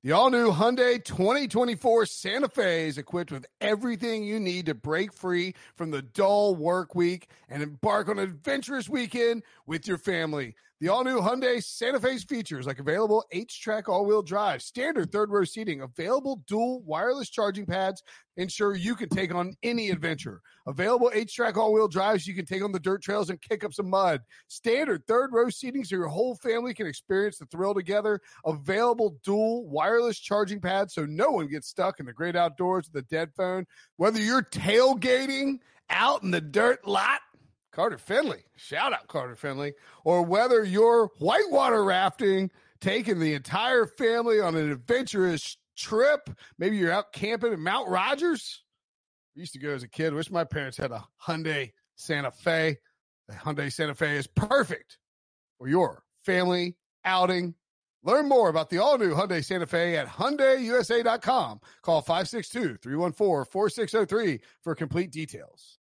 The all-new Hyundai 2024 Santa Fe is equipped with everything you need to break free from the dull work week and embark on an adventurous weekend with your family. The all-new Hyundai Santa Fe's features like available H-Track all-wheel drive, standard third-row seating, available dual wireless charging pads, ensure you can take on any adventure. Available H-Track all-wheel drives, you can take on the dirt trails and kick up some mud. Standard third-row seating so your whole family can experience the thrill together. Available dual wireless charging pads so no one gets stuck in the great outdoors with a dead phone. Whether you're tailgating out in the dirt lot, Carter Finley, shout out Carter Finley, or whether you're whitewater rafting, taking the entire family on an adventurous trip, maybe you're out camping in Mount Rogers. I used to go as a kid. Wish my parents had a Hyundai Santa Fe. The Hyundai Santa Fe is perfect for your family outing. Learn more about the all-new Hyundai Santa Fe at HyundaiUSA.com. Call 562-314-4603 for complete details.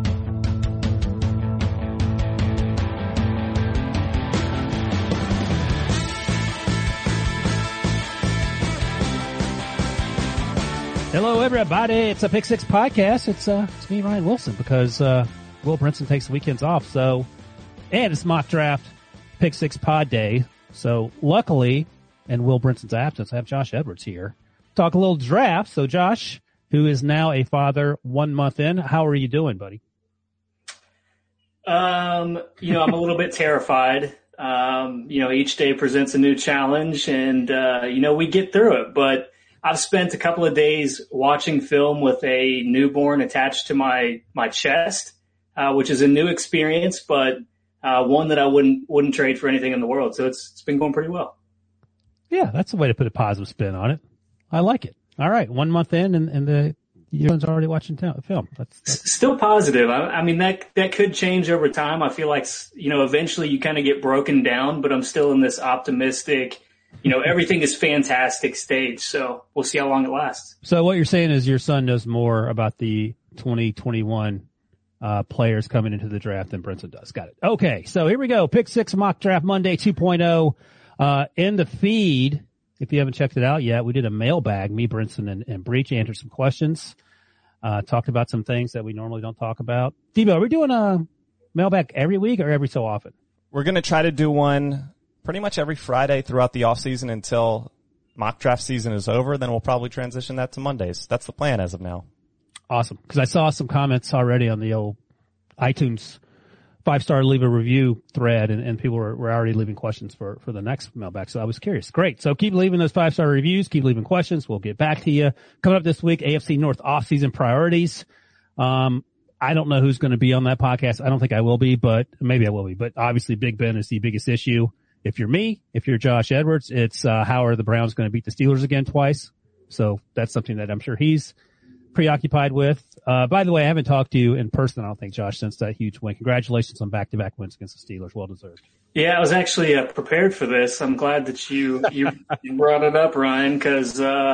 Hello, everybody. It's a Pick Six podcast. It's me, Ryan Wilson, because Will Brinson takes the weekends off. And it's mock draft Pick Six pod day. So luckily, in Will Brinson's absence, I have Josh Edwards here. Talk a little draft. So Josh, who is now a father 1 month in, how are you doing, buddy? I'm a little bit terrified. Each day presents a new challenge and, we get through it, but I've spent a couple of days watching film with a newborn attached to my chest, which is a new experience, but one that I wouldn't trade for anything in the world. So it's been going pretty well. Yeah, that's a way to put a positive spin on it. I like it. All right, 1 month in, and the young's already watching film. That's still positive. I mean that could change over time. I feel like eventually you kind of get broken down, but I'm still in this optimistic. Everything is fantastic stage, so we'll see how long it lasts. So what you're saying is your son knows more about the 2021 players coming into the draft than Brinson does. Got it. Okay, so here we go. Pick Six Mock Draft Monday 2.0. In the feed, if you haven't checked it out yet, we did a mailbag. Me, Brinson, and Breach answered some questions. Talked about some things that we normally don't talk about. Debo, are we doing a mailbag every week or every so often? We're going to try to do one pretty much every Friday throughout the off season until mock draft season is over. Then we'll probably transition that to Mondays. That's the plan as of now. Awesome. Because I saw some comments already on the old iTunes 5-star leave a review thread, and people were already leaving questions for the next mailbag. So I was curious. Great. So keep leaving those 5-star reviews. Keep leaving questions. We'll get back to you. Coming up this week, AFC North off-season priorities. I don't know who's going to be on that podcast. I don't think I will be, but maybe I will be. But obviously Big Ben is the biggest issue. If you're me, if you're Josh Edwards, it's how are the Browns going to beat the Steelers again twice? So that's something that I'm sure he's preoccupied with. By the way, I haven't talked to you in person, I don't think, Josh, since that huge win. Congratulations on back-to-back wins against the Steelers. Well deserved. Yeah, I was actually prepared for this. I'm glad that you brought it up, Ryan, because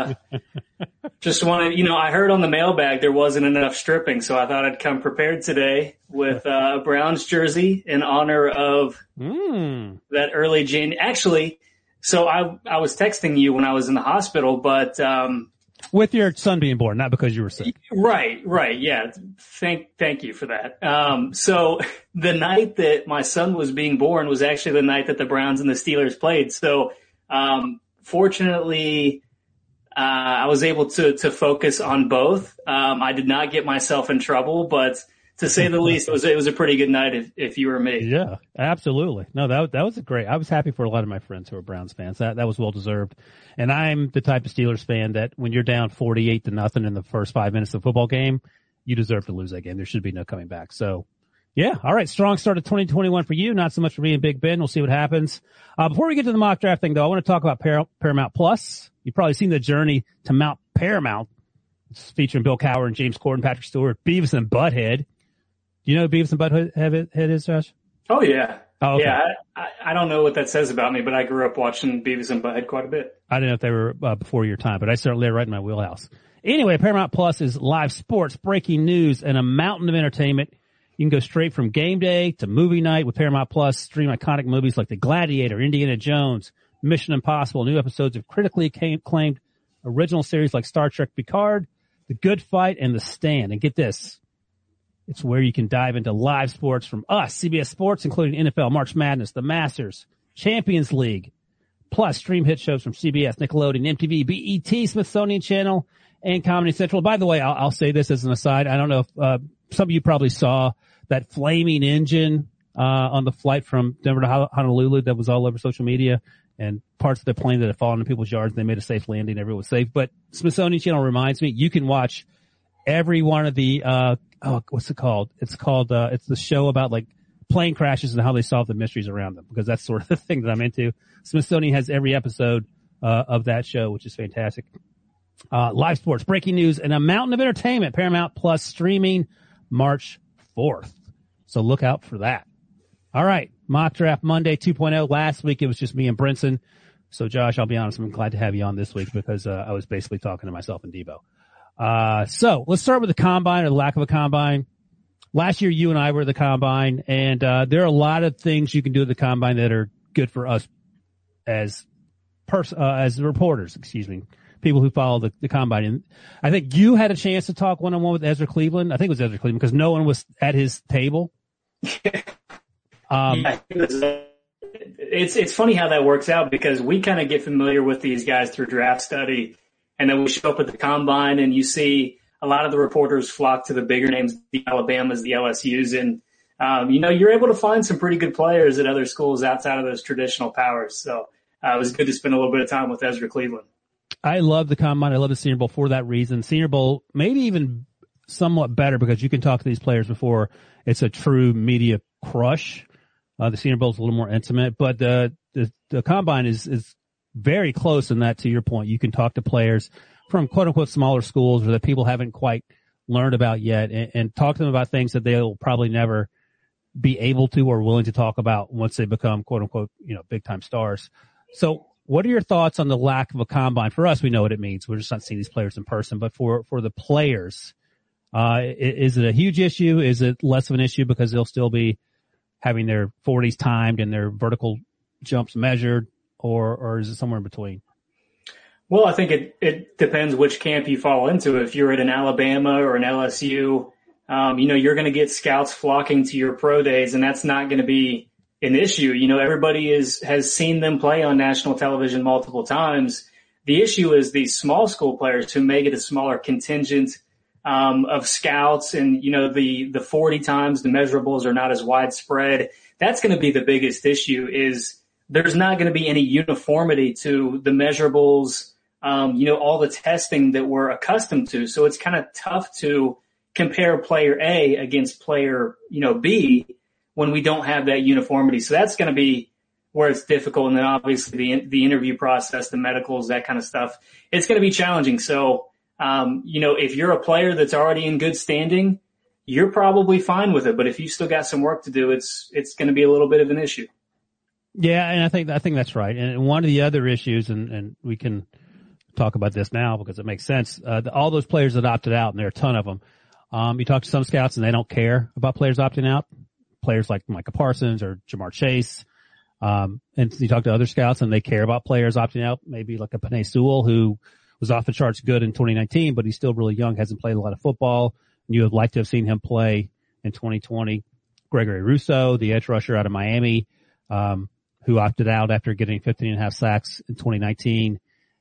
just wanted, I heard on the mailbag there wasn't enough stripping, so I thought I'd come prepared today with a Browns jersey in honor of that early January. Actually, so I was texting you when I was in the hospital, but with your son being born, not because you were sick. Right. Yeah. Thank you for that. So the night that my son was being born was actually the night that the Browns and the Steelers played. So, fortunately, I was able to focus on both. I did not get myself in trouble, but to say the least, it was a pretty good night if you were me. Yeah, absolutely. No, that was great. I was happy for a lot of my friends who are Browns fans. That was well deserved. And I'm the type of Steelers fan that when you're down 48-0 in the first 5 minutes of the football game, you deserve to lose that game. There should be no coming back. So yeah. All right. Strong start of 2021 for you. Not so much for me and Big Ben. We'll see what happens. Before we get to the mock draft thing though, I want to talk about Paramount Plus. You've probably seen the journey to Mount Paramount. It's featuring Bill Cowher and James Corden, Patrick Stewart, Beavis and Butthead. Do you know who Beavis and Butthead is, Josh? Oh, yeah. Oh, okay. Yeah, I don't know what that says about me, but I grew up watching Beavis and Butthead quite a bit. I didn't know if they were before your time, but I certainly are right in my wheelhouse. Anyway, Paramount Plus is live sports, breaking news, and a mountain of entertainment. You can go straight from game day to movie night with Paramount Plus. Stream iconic movies like The Gladiator, Indiana Jones, Mission Impossible, new episodes of critically acclaimed original series like Star Trek Picard, The Good Fight, and The Stand. And get this, it's where you can dive into live sports from us, CBS Sports, including NFL, March Madness, the Masters, Champions League, plus stream hit shows from CBS, Nickelodeon, MTV, BET, Smithsonian Channel, and Comedy Central. By the way, I'll say this as an aside. I don't know if some of you probably saw that flaming engine on the flight from Denver to Honolulu that was all over social media, and parts of the plane that had fallen into people's yards. They made a safe landing. Everyone was safe. But Smithsonian Channel reminds me, you can watch every one of the, what's it called? It's the show about like plane crashes and how they solve the mysteries around them, because that's sort of the thing that I'm into. Smithsonian has every episode, of that show, which is fantastic. Live sports, breaking news, and a mountain of entertainment, Paramount Plus streaming March 4th. So look out for that. All right. Mock Draft Monday 2.0. Last week it was just me and Brinson. So Josh, I'll be honest, I'm glad to have you on this week because, I was basically talking to myself and Debo. So let's start with the combine or the lack of a combine. Last year you and I were at the combine, and, there are a lot of things you can do at the combine that are good for us as reporters, people who follow the combine. And I think you had a chance to talk one-on-one with Ezra Cleveland. I think it was Ezra Cleveland because no one was at his table. It's funny how that works out because we kind of get familiar with these guys through draft study, and then we show up at the combine and you see a lot of the reporters flock to the bigger names, the Alabamas, the LSUs, and you're able to find some pretty good players at other schools outside of those traditional powers. So it was good to spend a little bit of time with Ezra Cleveland. I love the combine. I love the Senior Bowl for that reason. Senior Bowl, maybe even somewhat better because you can talk to these players before it's a true media crush. The Senior Bowl is a little more intimate, but the combine is very close in that, to your point. You can talk to players from quote unquote smaller schools or that people haven't quite learned about yet and talk to them about things that they'll probably never be able to or willing to talk about once they become quote unquote, big time stars. So what are your thoughts on the lack of a combine? For us, we know what it means. We're just not seeing these players in person, but for the players, is it a huge issue? Is it less of an issue because they'll still be having their 40s timed and their vertical jumps measured, or is it somewhere in between? Well, I think it depends which camp you fall into. If you're at an Alabama or an LSU, you're going to get scouts flocking to your pro days, and that's not going to be an issue. Everybody has seen them play on national television multiple times. The issue is these small school players who may get a smaller contingent of scouts, and the 40 times the measurables are not as widespread. That's going to be the biggest issue. Is there's not going to be any uniformity to the measurables, all the testing that we're accustomed to. So it's kind of tough to compare player A against player B when we don't have that uniformity. So that's going to be where it's difficult. And then obviously the interview process, the medicals, that kind of stuff, it's going to be challenging. So if you're a player that's already in good standing, you're probably fine with it. But if you still got some work to do, it's going to be a little bit of an issue. Yeah, and I think that's right. And one of the other issues, and we can talk about this now because it makes sense. All those players that opted out, and there are a ton of them. You talk to some scouts and they don't care about players opting out. Players like Micah Parsons or Jamar Chase. And you talk to other scouts and they care about players opting out. Maybe like a Penei Sewell who was off the charts good in 2019, but he's still really young, hasn't played a lot of football. You would like to have seen him play in 2020. Gregory Rousseau, the edge rusher out of Miami, who opted out after getting 15.5 sacks in 2019.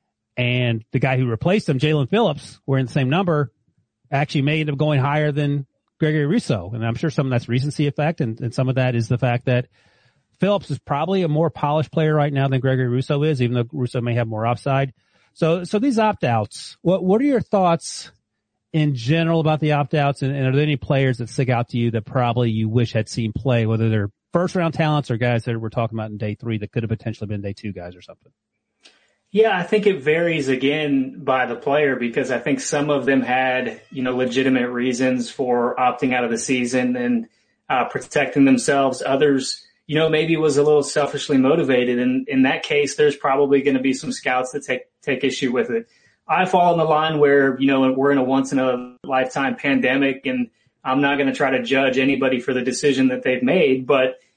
And the guy who replaced him, Jalen Phillips, wearing the same number, actually may end up going higher than Gregory Rousseau. And I'm sure some of that's recency effect, and some of that is the fact that Phillips is probably a more polished player right now than Gregory Rousseau is, even though Rousseau may have more upside. So these opt-outs, what are your thoughts in general about the opt-outs? And are there any players that stick out to you that probably you wish had seen play, whether they're first-round talents or guys that we're talking about in day 3 that could have potentially been day 2 guys or something? Yeah, I think it varies again by the player because I think some of them had, legitimate reasons for opting out of the season and protecting themselves. Others, maybe was a little selfishly motivated. And in that case, there's probably going to be some scouts that take issue with it. I fall in the line where, we're in a once in a lifetime pandemic and I'm not going to try to judge anybody for the decision that they've made. But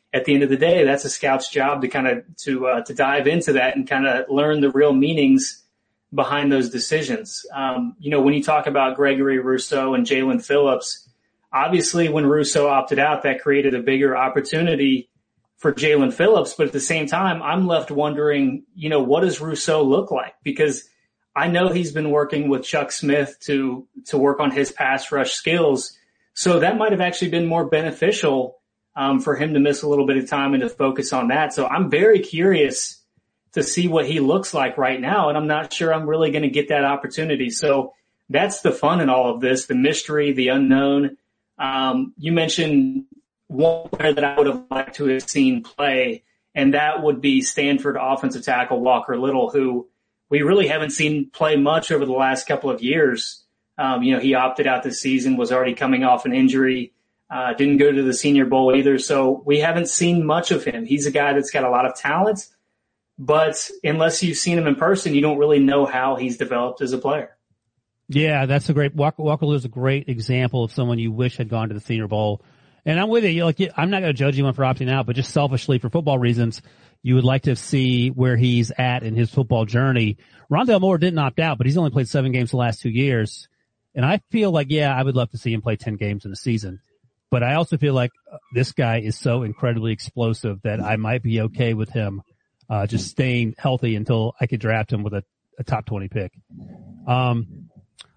at the end of the day, that's a scout's job to kind of to dive into that and kind of learn the real meanings behind those decisions. When you talk about Gregory Rousseau and Jalen Phillips, obviously when Rousseau opted out, that created a bigger opportunity for Jalen Phillips. But at the same time, I'm left wondering, what does Rousseau look like? Because I know he's been working with Chuck Smith to work on his pass rush skills. So that might have actually been more beneficial for him to miss a little bit of time and to focus on that. So I'm very curious to see what he looks like right now. And I'm not sure I'm really going to get that opportunity. So that's the fun in all of this, the mystery, the unknown. You mentioned one player that I would have liked to have seen play, and that would be Stanford offensive tackle Walker Little, who we really haven't seen play much over the last couple of years. He opted out this season, was already coming off an injury, didn't go to the Senior Bowl either. So we haven't seen much of him. He's a guy that's got a lot of talent, but unless you've seen him in person, you don't really know how he's developed as a player. Yeah, that's a great, Walker Little is a great example of someone you wish had gone to the Senior Bowl. And I'm with you. I'm not going to judge anyone for opting out, but just selfishly for football reasons, you would like to see where he's at in his football journey. Rondale Moore didn't opt out, but he's only played 7 games the last 2 years. And I feel like, I would love to see him play 10 games in a season. But I also feel like this guy is so incredibly explosive that I might be okay with him just staying healthy until I could draft him with a top 20 pick. And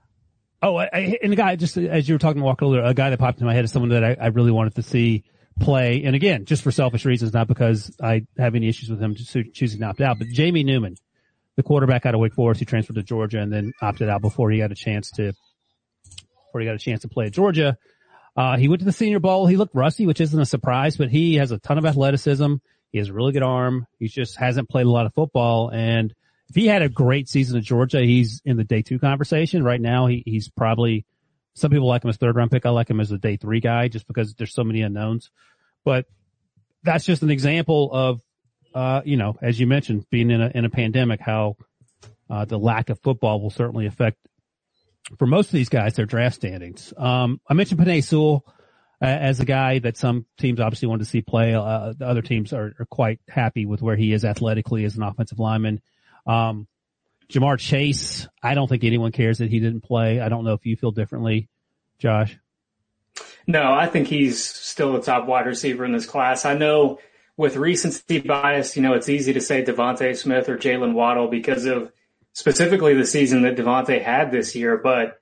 the guy, just as you were talking to Walker Little, a guy that popped in my head is someone that I really wanted to see play. And again, just for selfish reasons, not because I have any issues with him choosing to opt out, but Jamie Newman, the quarterback out of Wake Forest, who transferred to Georgia and then opted out before he got a chance to play at Georgia. He went to the Senior Bowl. He looked rusty, which isn't a surprise, but he has a ton of athleticism. He has a really good arm. He just hasn't played a lot of football. And if he had a great season at Georgia, he's in the day 2 conversation. Right now, he's probably, some people like him as 3rd round pick. I like him as a day 3 guy just because there's so many unknowns. But that's just an example of, as you mentioned, being in a pandemic, how the lack of football will certainly affect, for most of these guys, their draft standings. I mentioned Penei Sewell as a guy that some teams obviously want to see play. The other teams are quite happy with where he is athletically as an offensive lineman. Jamar Chase, I don't think anyone cares that he didn't play. I don't know if you feel differently, Josh. No, I think he's still the top wide receiver in this class. I know with recency bias, it's easy to say Devontae Smith or Jalen Waddle because of specifically the season that Devontae had this year. But,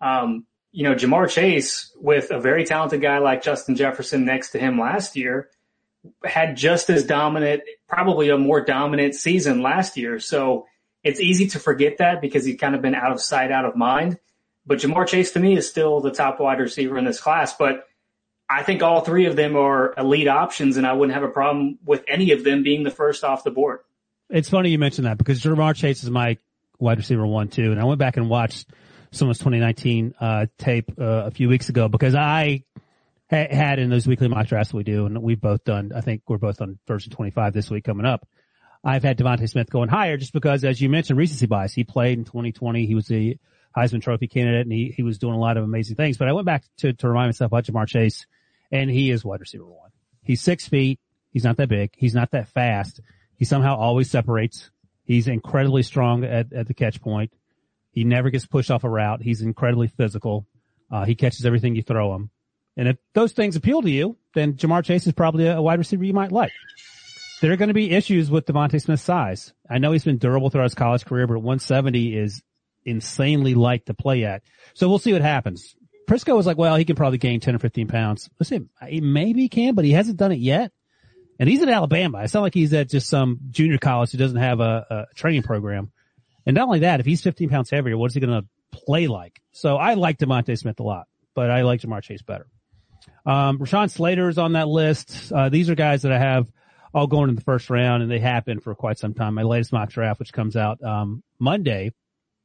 Jamar Chase, with a very talented guy like Justin Jefferson next to him last year, had just as dominant, probably a more dominant season last year. So it's easy to forget that because he's kind of been out of sight, out of mind. But Jamar Chase, to me, is still the top wide receiver in this class. But I think all 3 of them are elite options, and I wouldn't have a problem with any of them being the first off the board. It's funny you mentioned that because Jamar Chase is my wide receiver 1, too. And I went back and watched someone's 2019 tape a few weeks ago because I had in those weekly mock drafts we do, and we've both done, I think we're both on version 25 this week coming up. I've had Devontae Smith going higher just because, as you mentioned, recency bias. He played in 2020. He was a Heisman Trophy candidate, and he was doing a lot of amazing things. But I went back to remind myself about Jamar Chase, and he is wide receiver 1. He's 6 feet. He's not that big. He's not that fast. He somehow always separates. He's incredibly strong at the catch point. He never gets pushed off a route. He's incredibly physical. He catches everything you throw him. And if those things appeal to you, then Jamar Chase is probably a wide receiver you might like. There are going to be issues with Devontae Smith's size. I know he's been durable throughout his college career, but 170 is insanely light to play at. So we'll see what happens. Prisco was like, well, he can probably gain 10 or 15 pounds. Listen, maybe he can, but he hasn't done it yet. And he's at Alabama. It's not like he's at just some junior college who doesn't have a training program. And not only that, if he's 15 pounds heavier, what is he going to play like? So I like Devontae Smith a lot, but I like Jamar Chase better. Rashawn Slater is on that list. These are guys that I have all going in the first round, and they have been for quite some time. My latest mock draft, which comes out Monday,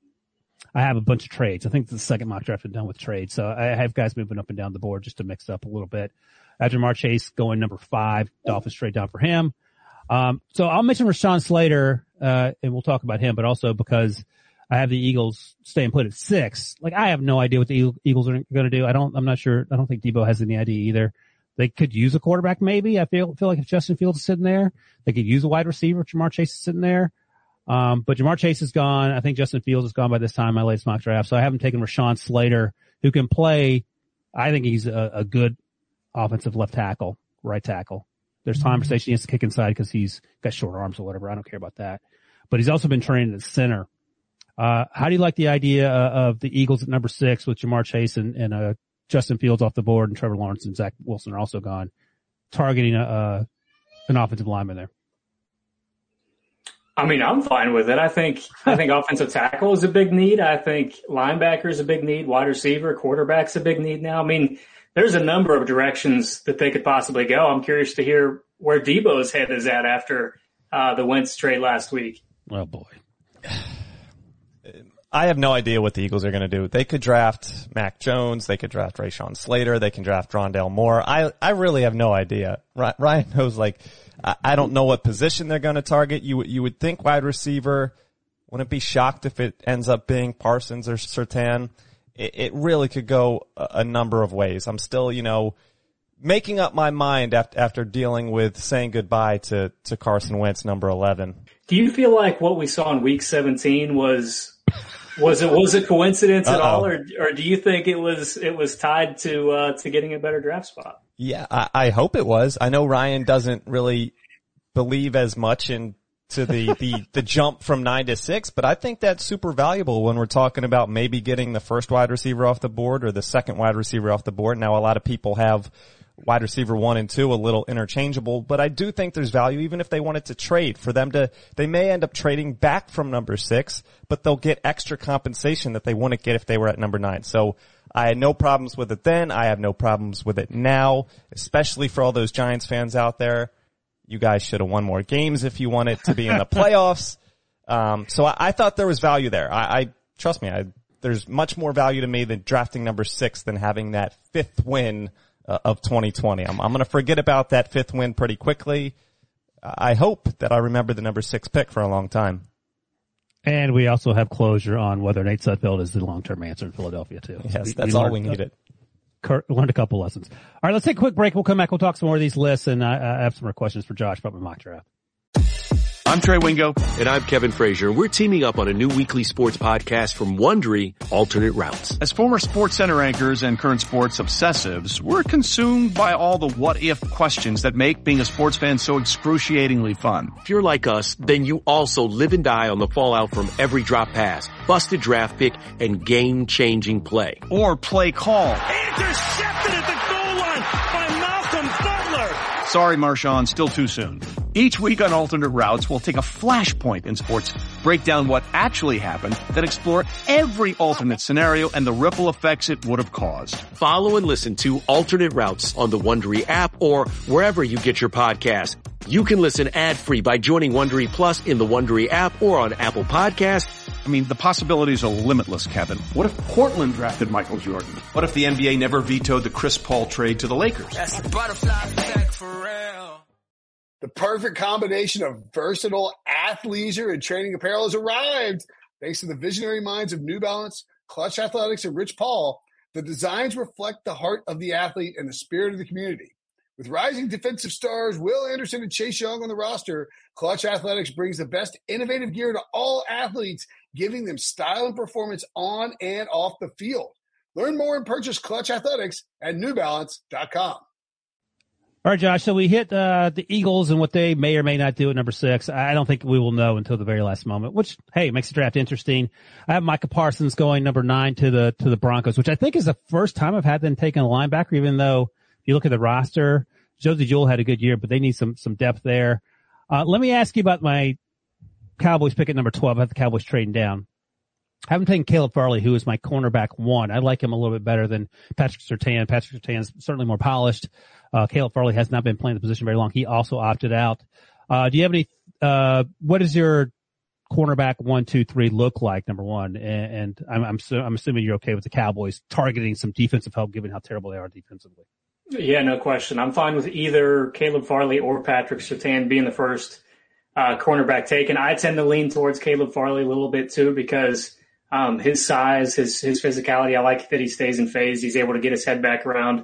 I have a bunch of trades. I think it's the second mock draft I've done with trades. So I have guys moving up and down the board just to mix up a little bit. Jamar Chase going number 5, Dolphins trade down for him. So I'll mention Rashawn Slater, and we'll talk about him, but also because I have the Eagles staying put at 6. Like, I have no idea what the Eagles are going to do. I'm not sure. I don't think Debo has any idea either. They could use a quarterback maybe. I feel like if Justin Fields is sitting there, they could use a wide receiver. Jamar Chase is sitting there. But Jamar Chase is gone. I think Justin Fields is gone by this time, my latest mock draft. So I haven't taken Rashawn Slater, who can play. I think he's a good offensive left tackle, right tackle. There's conversation he has to kick inside because he's got short arms or whatever. I don't care about that. But he's also been trained at center. How do you like the idea of the Eagles at number 6 with Jamar Chase and Justin Fields off the board and Trevor Lawrence and Zach Wilson are also gone, targeting an offensive lineman there? I mean, I'm fine with it. I think offensive tackle is a big need. I think linebacker is a big need. Wide receiver, quarterback's a big need now. I mean, there's a number of directions that they could possibly go. I'm curious to hear where Debo's head is at after the Wentz trade last week. Oh, boy. I have no idea what the Eagles are going to do. They could draft Mac Jones. They could draft Rashawn Slater. They can draft Rondale Moore. I really have no idea. Ryan knows, like, I don't know what position they're going to target. You would think wide receiver. Wouldn't be shocked if it ends up being Parsons or Surtain. It really could go a number of ways. I'm still, making up my mind after dealing with saying goodbye to Carson Wentz, number 11. Do you feel like what we saw in Week 17 was a coincidence at all, or do you think it was tied to getting a better draft spot? Yeah, I hope it was. I know Ryan doesn't really believe as much into the jump from 9 to 6, but I think that's super valuable when we're talking about maybe getting the first wide receiver off the board or the second wide receiver off the board. Now, a lot of people have wide receiver 1 and 2 a little interchangeable, but I do think there's value even if they wanted to trade for them they may end up trading back from number 6, but they'll get extra compensation that they wouldn't get if they were at number 9. So I had no problems with it then. I have no problems with it now, especially for all those Giants fans out there. You guys should have won more games if you wanted to be in the playoffs. So I thought there was value there. Trust me, there's much more value to me than drafting number 6 than having that 5th win of 2020. I'm going to forget about that 5th win pretty quickly. I hope that I remember the number 6 pick for a long time. And we also have closure on whether Nate Sudfeld is the long-term answer in Philadelphia, too. Yes, that's all we needed. Learned a couple lessons. All right, let's take a quick break. We'll come back. We'll talk some more of these lists, and I have some more questions for Josh about my mock draft. I'm Trey Wingo. And I'm Kevin Frazier. We're teaming up on a new weekly sports podcast from Wondery, Alternate Routes. As former SportsCenter anchors and current sports obsessives, we're consumed by all the what-if questions that make being a sports fan so excruciatingly fun. If you're like us, then you also live and die on the fallout from every drop pass, busted draft pick, and game-changing play. Or play call. Intercepted at the goal line by Malcolm Butler. Sorry, Marshawn, still too soon. Each week on Alternate Routes, we'll take a flashpoint in sports, break down what actually happened, then explore every alternate scenario and the ripple effects it would have caused. Follow and listen to Alternate Routes on the Wondery app or wherever you get your podcasts. You can listen ad-free by joining Wondery Plus in the Wondery app or on Apple Podcasts. I mean, the possibilities are limitless, Kevin. What if Portland drafted Michael Jordan? What if the NBA never vetoed the Chris Paul trade to the Lakers? That's the butterfly effect for real. The perfect combination of versatile athleisure and training apparel has arrived. Thanks to the visionary minds of New Balance, Clutch Athletics, and Rich Paul, the designs reflect the heart of the athlete and the spirit of the community. With rising defensive stars Will Anderson and Chase Young on the roster, Clutch Athletics brings the best innovative gear to all athletes, giving them style and performance on and off the field. Learn more and purchase Clutch Athletics at NewBalance.com. All right, Josh, so we hit the Eagles and what they may or may not do at number 6. I don't think we will know until the very last moment, which, hey, makes the draft interesting. I have Micah Parsons going number 9 to the Broncos, which I think is the first time I've had them taking a linebacker, even though if you look at the roster, Josie Jewell had a good year, but they need some depth there. Let me ask you about my Cowboys pick at number 12. I have the Cowboys trading down. I haven't taken Caleb Farley, who is my cornerback 1. I like him a little bit better than Patrick Surtain. Patrick Surtain is certainly more polished. Caleb Farley has not been playing the position very long. He also opted out. Do you have any, what does your cornerback 1, 2, 3 look like, number 1? And I'm assuming you're okay with the Cowboys targeting some defensive help given how terrible they are defensively. Yeah, no question. I'm fine with either Caleb Farley or Patrick Surtain being the first cornerback taken. I tend to lean towards Caleb Farley a little bit too because his size, his physicality, I like that he stays in phase. He's able to get his head back around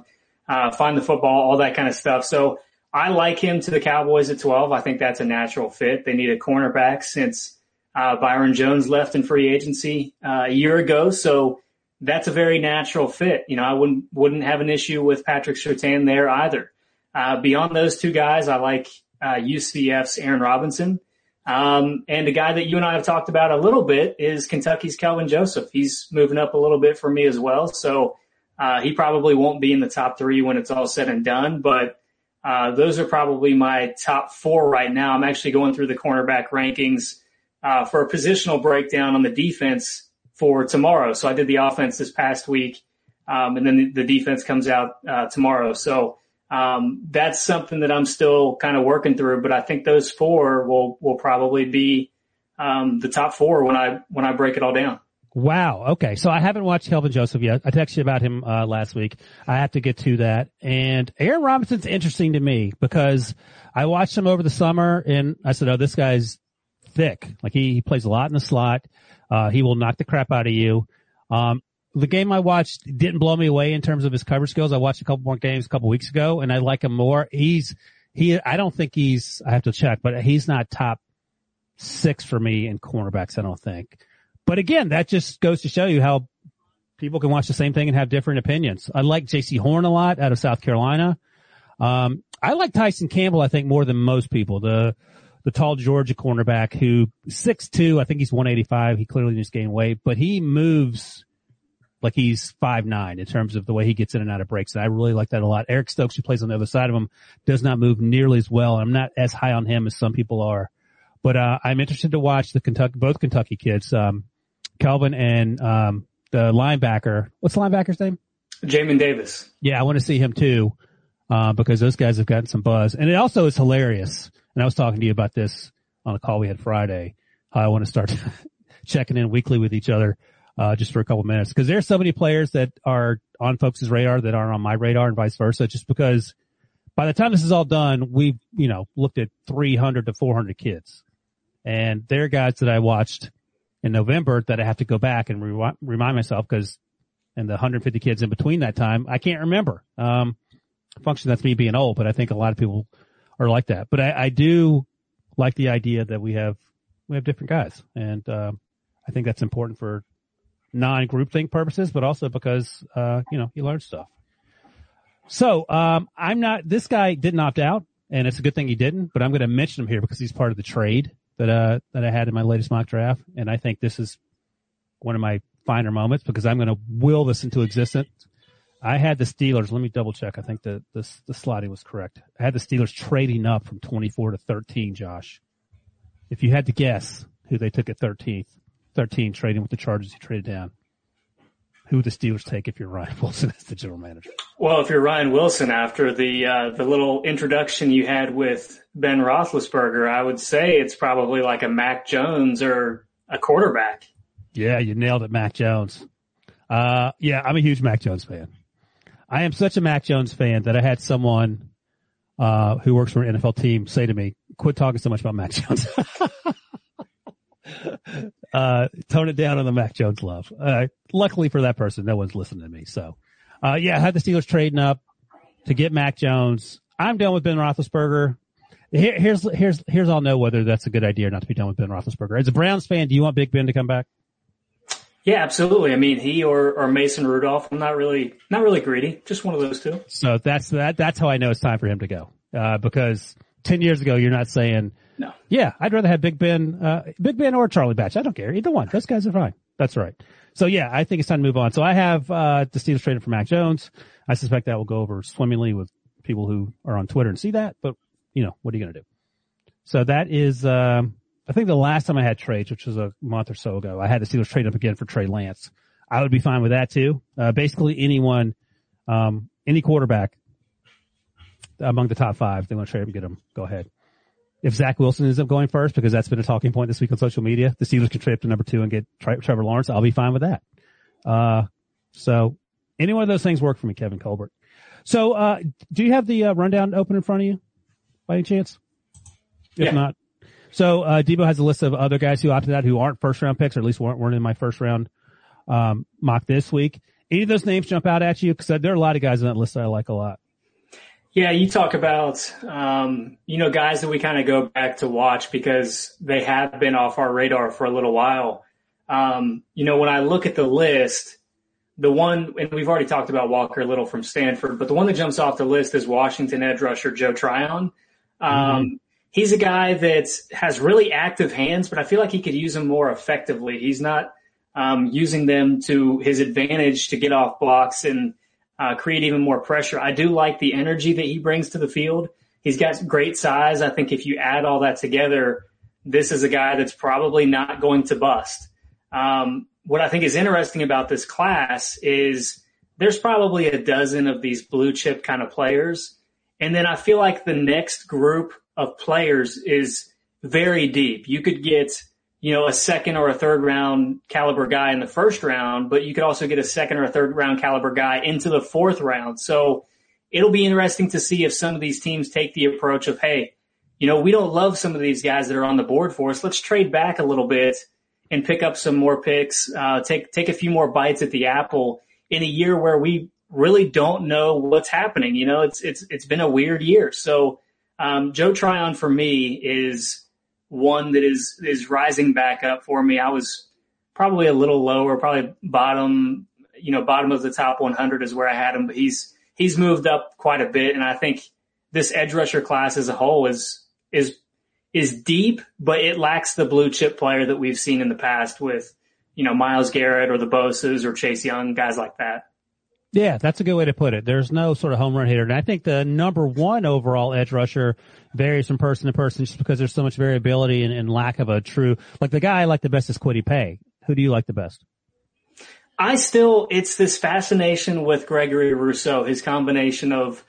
find the football, all that kind of stuff. So I like him to the Cowboys at 12. I think that's a natural fit. They need a cornerback since Byron Jones left in free agency a year ago. So that's a very natural fit. I wouldn't have an issue with Patrick Surtain there either. Beyond those two guys, I like UCF's Aaron Robinson. And a guy that you and I have talked about a little bit is Kentucky's Kelvin Joseph. He's moving up a little bit for me as well. So he probably won't be in the top 3 when it's all said and done, but those are probably my top 4 right now. I'm actually going through the cornerback rankings for a positional breakdown on the defense for tomorrow. So I did the offense this past week, and then the defense comes out tomorrow. So that's something that I'm still kind of working through, but I think those 4 will probably be the top 4 when I break it all down. Wow. Okay. So I haven't watched Kelvin Joseph yet. I texted you about him last week. I have to get to that. And Aaron Robinson's interesting to me because I watched him over the summer and I said, oh, this guy's thick. Like he plays a lot in the slot. He will knock the crap out of you. The game I watched didn't blow me away in terms of his coverage skills. I watched a couple more games a couple weeks ago and I like him more. I don't think I have to check, but he's not top 6 for me in cornerbacks, I don't think. But again, that just goes to show you how people can watch the same thing and have different opinions. I like J.C. Horn a lot out of South Carolina. I like Tyson Campbell, I think, more than most people. The tall Georgia cornerback who 6'2", I think he's 185. He clearly just gained weight, but he moves like he's 5'9" in terms of the way he gets in and out of breaks. And I really like that a lot. Eric Stokes, who plays on the other side of him, does not move nearly as well. I'm not as high on him as some people are. But I'm interested to watch both Kentucky kids, Kelvin and the linebacker. What's the linebacker's name? Jamin Davis. Yeah, I want to see him too, because those guys have gotten some buzz. And it also is hilarious. And I was talking to you about this on a call we had Friday. How I want to start checking in weekly with each other, just for a couple minutes. Because there's so many players that are on folks' radar that aren't on my radar and vice versa, just because by the time this is all done, we've, looked at 300 to 400 kids. And they're guys that I watched in November that I have to go back and remind myself because and the 150 kids in between that time, I can't remember. Function, that's me being old, but I think a lot of people are like that. But I do like the idea that we have different guys. And, I think that's important for non-groupthink purposes, but also because, you learn stuff. So, this guy didn't opt out and it's a good thing he didn't, but I'm going to mention him here because he's part of the trade that I had in my latest mock draft. And I think this is one of my finer moments because I'm going to will this into existence. I had the Steelers. Let me double check. I think the slotting was correct. I had the Steelers trading up from 24 to 13, Josh. If you had to guess who they took at 13, trading with the Chargers, he traded down. Who would the Steelers take if you're Ryan Wilson as the general manager? Well, if you're Ryan Wilson, after the little introduction you had with Ben Roethlisberger, I would say it's probably like a Mac Jones or a quarterback. Yeah, you nailed it, Mac Jones. Yeah, I'm a huge Mac Jones fan. I am such a Mac Jones fan that I had someone who works for an NFL team say to me, quit talking so much about Mac Jones. Tone it down on the Mac Jones love. Luckily for that person, no one's listening to me. So, yeah, I had the Steelers trading up to get Mac Jones. I'm done with Ben Roethlisberger. Here's I'll know whether that's a good idea or not to be done with Ben Roethlisberger. As a Browns fan, do you want Big Ben to come back? Yeah, absolutely. I mean, he or Mason Rudolph. I'm not really greedy. Just one of those two. So that's how I know it's time for him to go. Because 10 years ago, you're not saying, no. Yeah, I'd rather have Big Ben or Charlie Batch. I don't care. Either one. Those guys are fine. That's right. So yeah, I think it's time to move on. So I have, the Steelers traded for Mac Jones. I suspect that will go over swimmingly with people who are on Twitter and see that, but what are you going to do? So that is, I think the last time I had trades, which was a month or so ago, I had the Steelers trade up again for Trey Lance. I would be fine with that too. Basically anyone, any quarterback among the top 5, they want to trade him, get him, go ahead. If Zach Wilson ends up going first, because that's been a talking point this week on social media, the Steelers can trade up to number 2 and get Trevor Lawrence. I'll be fine with that. So any one of those things work for me, Kevin Colbert. So, do you have the rundown open in front of you by any chance? If not. So, Debo has a list of other guys who opted out who aren't first round picks, or at least weren't in my first round, mock this week. Any of those names jump out at you? Because there are a lot of guys on that list that I like a lot. Yeah, you talk about, guys that we kind of go back to watch because they have been off our radar for a little while. When I look at the list, the one, and we've already talked about Walker Little from Stanford, but the one that jumps off the list is Washington edge rusher Joe Tryon. He's a guy that has really active hands, but I feel like he could use them more effectively. He's not using them to his advantage to get off blocks and create even more pressure. I do like the energy that he brings to the field. He's got great size. I think if you add all that together, this is a guy that's probably not going to bust. What I think is interesting about this class is there's probably a dozen of these blue chip kind of players. And then I feel like the next group of players is very deep. You could get, a second or a third round caliber guy in the first round, but you could also get a second or a third round caliber guy into the fourth round. So it'll be interesting to see if some of these teams take the approach of, hey, we don't love some of these guys that are on the board for us. Let's trade back a little bit and pick up some more picks, take a few more bites at the apple in a year where we really don't know what's happening. It's been a weird year. So, Joe Tryon for me is one that is rising back up for me. I was probably a little lower, probably bottom of the top 100 is where I had him, but he's moved up quite a bit. And I think this edge rusher class as a whole is deep, but it lacks the blue chip player that we've seen in the past with, Myles Garrett or the Bosas or Chase Young, guys like that. Yeah, that's a good way to put it. There's no sort of home run hitter. And I think the number one overall edge rusher varies from person to person just because there's so much variability and lack of a true, like the guy I like the best is Kwity Paye. Who do you like the best? It's this fascination with Gregory Rousseau, his combination of,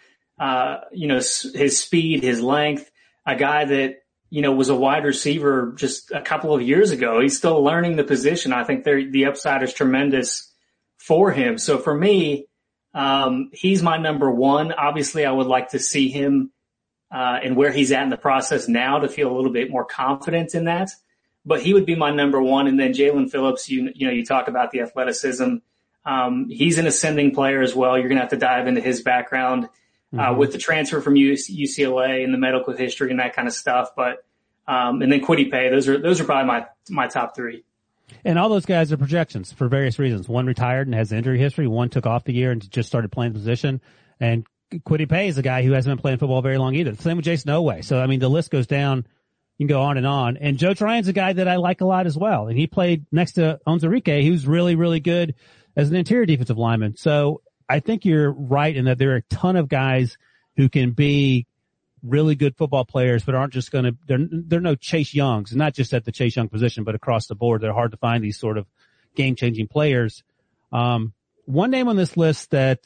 his speed, his length, a guy that, was a wide receiver just a couple of years ago. He's still learning the position. I think the upside is tremendous for him. So for me, he's my number one. Obviously, I would like to see him and where he's at in the process now to feel a little bit more confident in that. But he would be my number one. And then Jalen Phillips, you talk about the athleticism. He's an ascending player as well. You're going to have to dive into his background with the transfer from UCLA and the medical history and that kind of stuff. But and then Kwity Paye, those are probably my top three. And all those guys are projections for various reasons. One retired and has injury history. One took off the year and just started playing the position. And Kwity Paye is a guy who hasn't been playing football very long either. Same with Jason Oweh. So, the list goes down. You can go on and on. And Joe Tryon's a guy that I like a lot as well. And he played next to Onwuzurike, who's really, really good as an interior defensive lineman. So I think you're right in that there are a ton of guys who can be really good football players, but aren't just they're no Chase Youngs, not just at the Chase Young position, but across the board. They're hard to find these sort of game-changing players. One name on this list that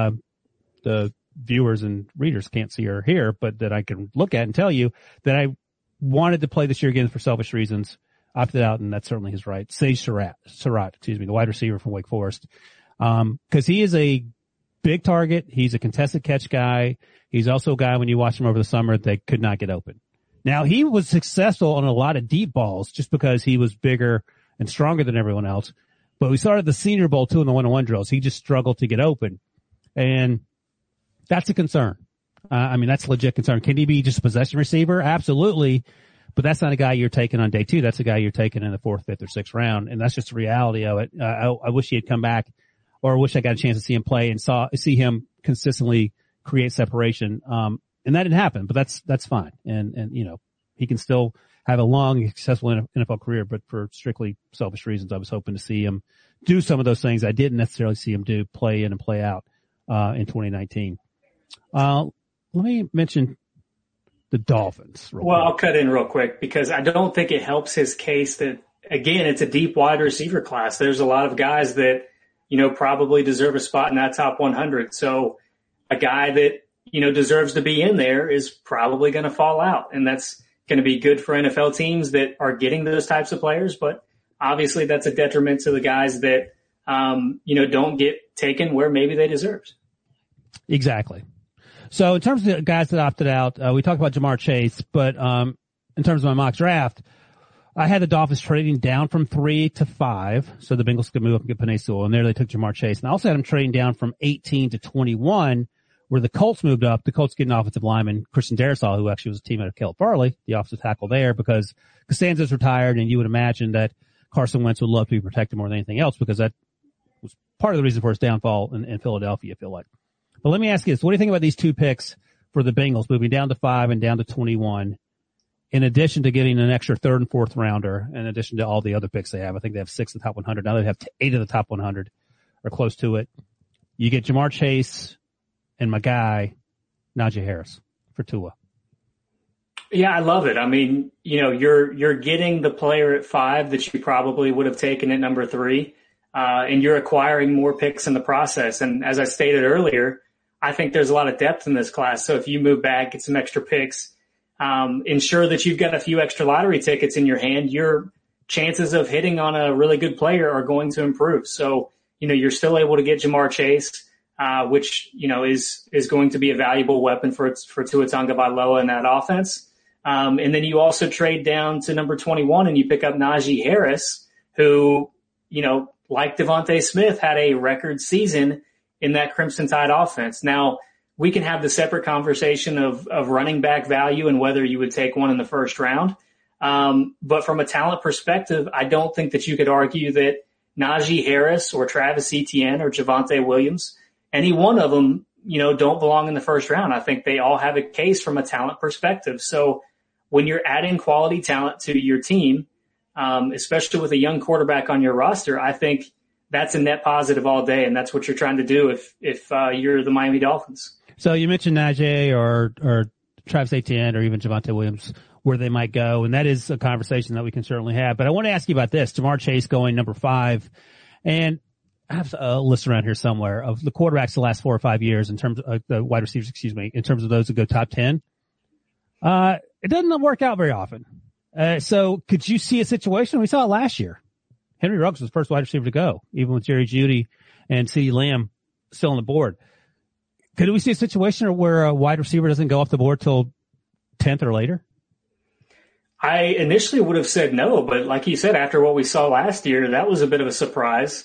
the viewers and readers can't see or hear, but that I can look at and tell you that I wanted to play this year again for selfish reasons, opted out, and that's certainly his right. Sage Surratt, the wide receiver from Wake Forest. Cause he is a big target. He's a contested catch guy. He's also a guy when you watch him over the summer that could not get open. Now he was successful on a lot of deep balls just because he was bigger and stronger than everyone else. But we started the Senior Bowl too in the one-on-one drills. He just struggled to get open. And that's a concern. That's a legit concern. Can he be just a possession receiver? Absolutely. But that's not a guy you're taking on day two. That's a guy you're taking in the fourth, fifth, or sixth round. And that's just the reality of it. I wish he had come back, or I wish I got a chance to see him play and see him consistently create separation. And that didn't happen, but that's fine. And he can still have a long, successful NFL career, but for strictly selfish reasons, I was hoping to see him do some of those things I didn't necessarily see him do, play in and play out, in 2019. Let me mention the Dolphins. I'll cut in real quick because I don't think it helps his case that, again, it's a deep wide receiver class. There's a lot of guys that, probably deserve a spot in that top 100. So a guy that, deserves to be in there is probably going to fall out. And that's going to be good for NFL teams that are getting those types of players. But obviously that's a detriment to the guys that, don't get taken where maybe they deserve. Exactly. So in terms of the guys that opted out, we talked about Jamar Chase, but in terms of my mock draft, I had the Dolphins trading down from 3 to 5, so the Bengals could move up and get Penei Sewell, and there they took Jamar Chase. And I also had them trading down from 18 to 21, where the Colts moved up. The Colts getting offensive lineman Christian Darrisaw, who actually was a teammate of Caleb Farley, the offensive tackle there, because Costanza's retired, and you would imagine that Carson Wentz would love to be protected more than anything else, because that was part of the reason for his downfall in Philadelphia, I feel like. But let me ask you this. What do you think about these two picks for the Bengals, moving down to 5 and down to 21, in addition to getting an extra third and fourth rounder, in addition to all the other picks they have? I think they have 6 of the top 100. Now they have 8 of the top 100 or close to it. You get Jamar Chase and my guy, Najee Harris, for Tua. Yeah, I love it. I mean, you're getting the player at 5 that you probably would have taken at number 3, and you're acquiring more picks in the process. And as I stated earlier, I think there's a lot of depth in this class. So if you move back, get some extra picks, ensure that you've got a few extra lottery tickets in your hand, your chances of hitting on a really good player are going to improve. So, you're still able to get Jamar Chase, which, is going to be a valuable weapon for Tua Tagovailoa in that offense. And then you also trade down to number 21 and you pick up Najee Harris, who, like Devontae Smith, had a record season in that Crimson Tide offense. Now, we can have the separate conversation of running back value and whether you would take one in the first round. But from a talent perspective, I don't think that you could argue that Najee Harris or Travis Etienne or Javonte Williams, any one of them, don't belong in the first round. I think they all have a case from a talent perspective. So when you're adding quality talent to your team, especially with a young quarterback on your roster, I think that's a net positive all day. And that's what you're trying to do if you're the Miami Dolphins. So you mentioned Najee or Travis Etienne or even Javonte Williams, where they might go. And that is a conversation that we can certainly have. But I want to ask you about this. Jamar Chase going number 5. And I have a list around here somewhere of the quarterbacks the last 4 or 5 years in terms of the wide receivers, in terms of those who go top 10. It doesn't work out very often. So could you see a situation? We saw it last year. Henry Ruggs was the first wide receiver to go, even with Jerry Jeudy and CeeDee Lamb still on the board. Could we see a situation where a wide receiver doesn't go off the board till 10th or later? I initially would have said no, but like you said, after what we saw last year, that was a bit of a surprise.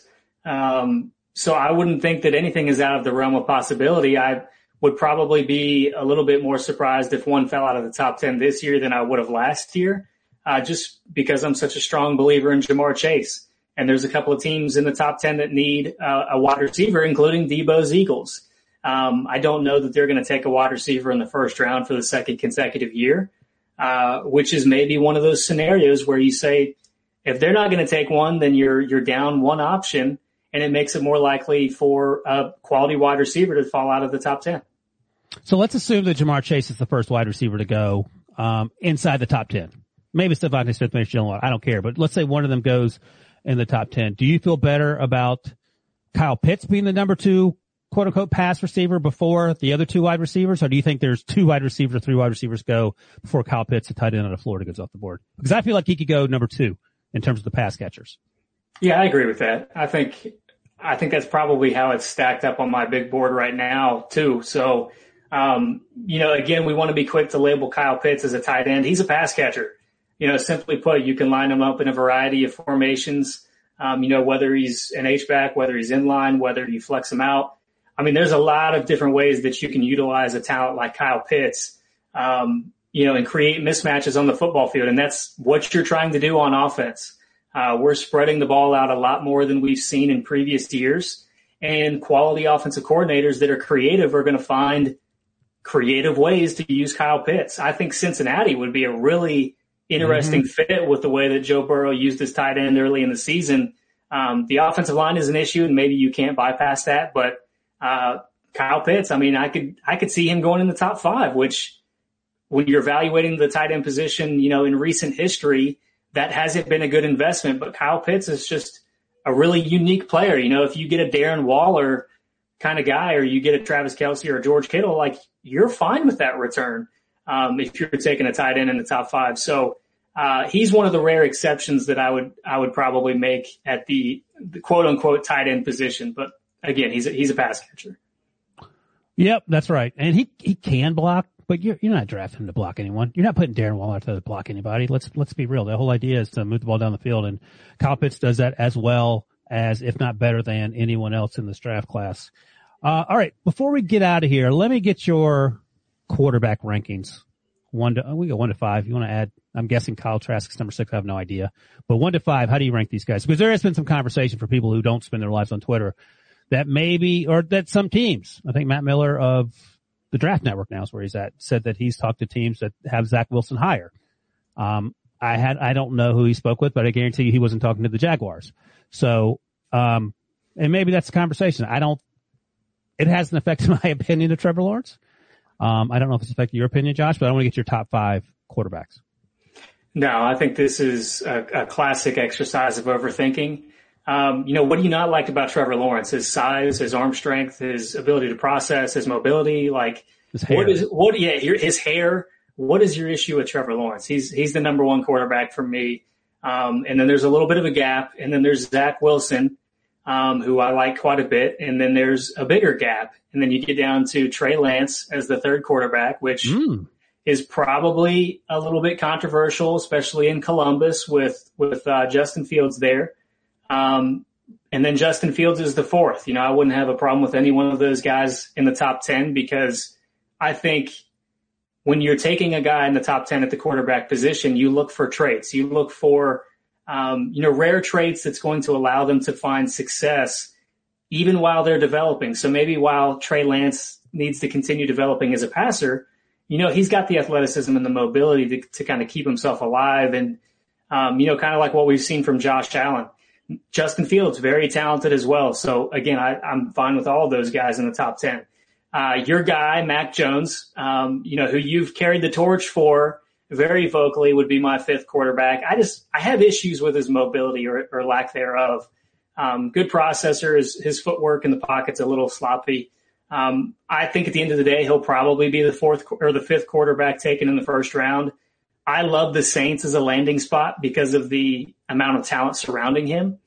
So I wouldn't think that anything is out of the realm of possibility. I would probably be a little bit more surprised if one fell out of the top 10 this year than I would have last year, just because I'm such a strong believer in Jamar Chase. And there's a couple of teams in the top 10 that need a wide receiver, including Debo's Eagles. I don't know that they're going to take a wide receiver in the first round for the second consecutive year, which is maybe one of those scenarios where you say, if they're not going to take one, then you're down one option, and it makes it more likely for a quality wide receiver to fall out of the top 10. So let's assume that Jamar Chase is the first wide receiver to go inside the top 10. Maybe it's Devontae Smith, maybe it's Jalen Waddle. I don't care. But let's say one of them goes in the top 10. Do you feel better about Kyle Pitts being the number 2, quote-unquote, pass receiver before the other 2 wide receivers? Or do you think there's 2 wide receivers or 3 wide receivers go before Kyle Pitts, the tight end out of Florida, goes off the board? Because I feel like he could go number 2 in terms of the pass catchers. Yeah, I agree with that. I think that's probably how it's stacked up on my big board right now, too. So, again, we want to be quick to label Kyle Pitts as a tight end. He's a pass catcher. Simply put, you can line him up in a variety of formations, whether he's an H-back, whether he's in line, whether you flex him out. I mean, there's a lot of different ways that you can utilize a talent like Kyle Pitts, and create mismatches on the football field. And that's what you're trying to do on offense. We're spreading the ball out a lot more than we've seen in previous years. And quality offensive coordinators that are creative are going to find creative ways to use Kyle Pitts. I think Cincinnati would be a really interesting fit with the way that Joe Burrow used his tight end early in the season. The offensive line is an issue, and maybe you can't bypass that. But Kyle Pitts, I mean, I could see him going in the top 5, which when you're evaluating the tight end position, in recent history, that hasn't been a good investment. But Kyle Pitts is just a really unique player. If you get a Darren Waller kind of guy, or you get a Travis Kelce or a George Kittle, like, you're fine with that return if you're taking a tight end in the top 5. So he's one of the rare exceptions that I would probably make at the quote unquote tight end position. But again, he's a pass catcher. Yep, that's right. And he can block. but you're not drafting him to block anyone. You're not putting Darren Waller out there to block anybody. Let's be real. The whole idea is to move the ball down the field, and Kyle Pitts does that as well as, if not better than, anyone else in this draft class. All right, before we get out of here, let me get your quarterback rankings. We go 1 to 5. You want to add? I'm guessing Kyle Trask's number 6. I have no idea, but 1 to 5. How do you rank these guys? Because there has been some conversation for people who don't spend their lives on Twitter that maybe, or that some teams, I think Matt Miller of the Draft Network now is where he's at, said that he's talked to teams that have Zach Wilson higher. I don't know who he spoke with, but I guarantee you he wasn't talking to the Jaguars. So, and maybe that's the conversation. It hasn't affected my opinion of Trevor Lawrence. I don't know if it's affected your opinion, Josh, but I want to get your top 5 quarterbacks. No, I think this is a classic exercise of overthinking. What do you not like about Trevor Lawrence? His size, his arm strength, his ability to process, his mobility, like his hair. His hair. What is your issue with Trevor Lawrence? He's the number 1 quarterback for me. And then there's a little bit of a gap, and then there's Zach Wilson, who I like quite a bit. And then there's a bigger gap. And then you get down to Trey Lance as the 3rd quarterback, which is probably a little bit controversial, especially in Columbus with Justin Fields there. And then Justin Fields is the 4th. I wouldn't have a problem with any one of those guys in the top 10, because I think when you're taking a guy in the top 10 at the quarterback position, you look for traits. You look for, rare traits that's going to allow them to find success even while they're developing. So maybe while Trey Lance needs to continue developing as a passer, he's got the athleticism and the mobility to kind of keep himself alive. And, kind of like what we've seen from Josh Allen. Justin Fields, very talented as well. So again, I'm fine with all of those guys in the top 10. Your guy, Mac Jones, who you've carried the torch for very vocally, would be my 5th quarterback. I have issues with his mobility or lack thereof. Good processor. His footwork in the pocket's a little sloppy. I think at the end of the day, he'll probably be the 4th or the 5th quarterback taken in the 1st round. I love the Saints as a landing spot because of the amount of talent surrounding him.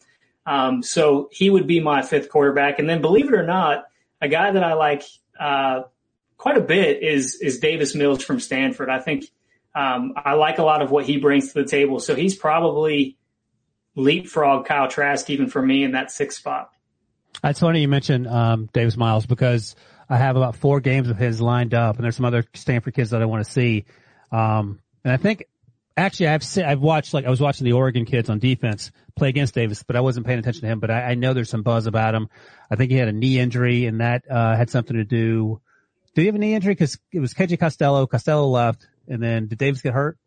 So he would be my 5th quarterback. And then, believe it or not, a guy that I like quite a bit is Davis Mills from Stanford. I think I like a lot of what he brings to the table. So he's probably leapfrog Kyle Trask even for me in that 6th spot. It's funny you mentioned Davis Miles, because I have about 4 games of his lined up, and there's some other Stanford kids that I want to see. And I think actually I was watching the Oregon kids on defense play against Davis, but I wasn't paying attention to him. But I know there's some buzz about him. I think he had a knee injury, and that had something to do. Did he have a knee injury? Because it was KJ Costello. Costello left, and then did Davis get hurt?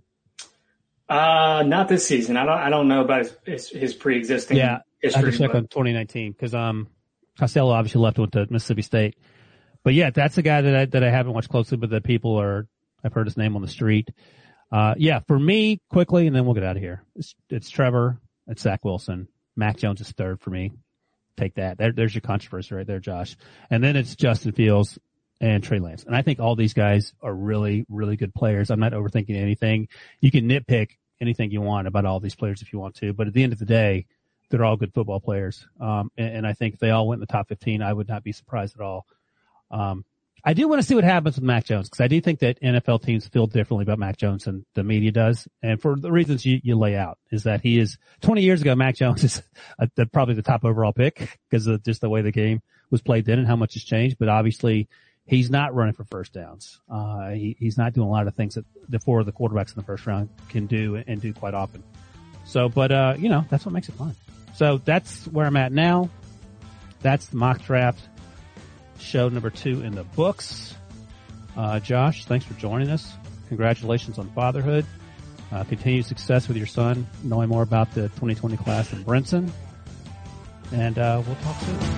Not this season. I don't know about his pre-existing history. I had to check on 2019 because Costello obviously left, went to Mississippi State. But yeah, that's a guy that I haven't watched closely, but that I've heard his name on the street. For me, quickly, and then we'll get out of here. It's Trevor, it's Zach Wilson. Mac Jones is 3rd for me. Take that. There's your controversy right there, Josh. And then it's Justin Fields and Trey Lance. And I think all these guys are really, really good players. I'm not overthinking anything. You can nitpick anything you want about all these players if you want to, but at the end of the day, they're all good football players. And I think if they all went in the top 15, I would not be surprised at all. I do want to see what happens with Mac Jones, because I do think that NFL teams feel differently about Mac Jones than the media does. And for the reasons you lay out, is that he is 20 years ago, Mac Jones is probably the top overall pick because of just the way the game was played then and how much has changed. But obviously he's not running for first downs. He's not doing a lot of things that the 4 of the quarterbacks in the 1st round can do and do quite often. So, but that's what makes it fun. So that's where I'm at now. That's the mock draft. Show number 2 in the books. Josh, thanks for joining us. Congratulations on fatherhood. Continued success with your son, knowing more about the 2020 class in Brinson. And we'll talk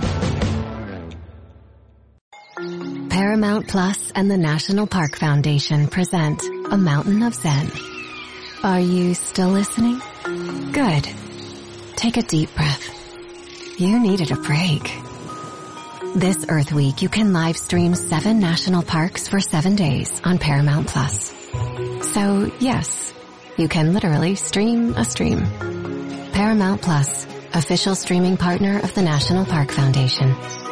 soon. Paramount Plus and the National Park Foundation present A Mountain of Zen. Are you still listening? Good. Take a deep breath. You needed a break. This Earth Week, you can live stream 7 national parks for 7 days on Paramount Plus. So, yes, you can literally stream a stream. Paramount Plus, official streaming partner of the National Park Foundation.